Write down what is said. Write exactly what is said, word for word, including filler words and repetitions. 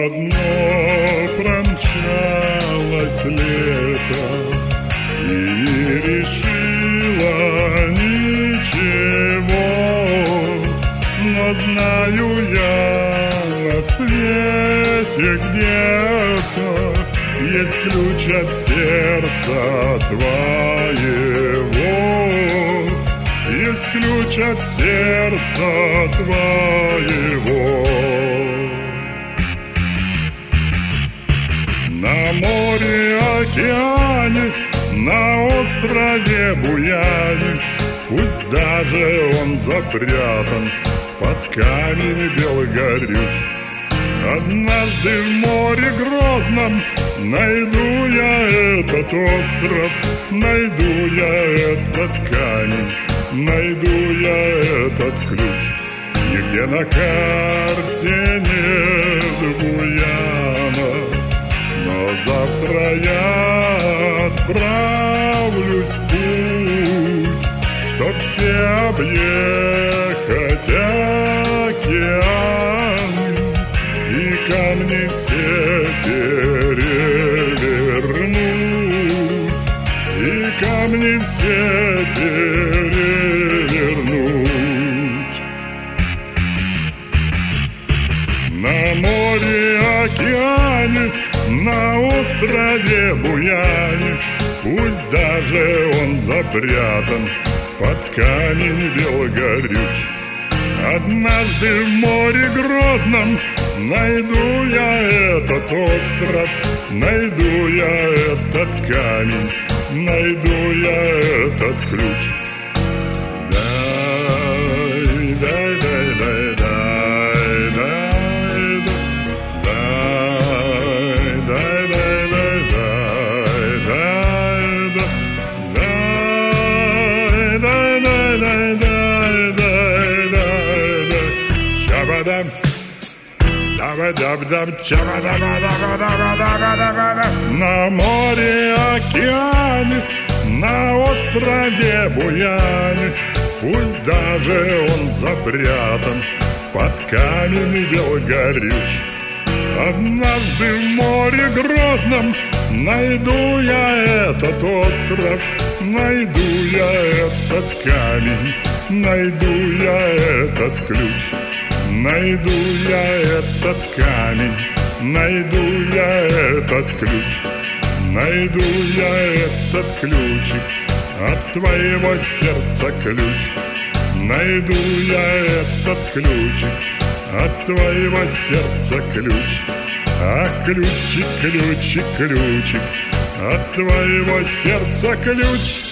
одно промчалось лето и не решила ничего, но знаю я, на свете где-то есть ключ от сердца твоего, есть ключ от сердца твоего. На море, океане, на острове Буяне, пусть даже он запрятан под камень белогорюч, однажды в море грозном найду я этот остров, найду я этот камень, найду я этот ключ. Нигде на карте нет Буяна, но завтра я отправлюсь в путь, чтоб все объехать океан и камни все перевернуть, и камни все перевернуть. На море, океане, на острове Буяне, пусть даже он запрятан под камень белогорюч, однажды в море грозном найду я этот остров, найду я этот камень, найду я этот ключ. Дай, дай, дай, дай, дай, дай, дай, дай, на море, океане, на острове Буяне, пусть даже он запрятан под камень белогорюч, однажды в море грозном найду я этот остров, найду я этот камень, найду я этот ключ. Найду я этот камень, найду я этот ключ, найду я этот ключик, от твоего сердца ключ. Найду я этот ключик, от твоего сердца ключ. А ключик, ключик, ключик, от твоего сердца ключ.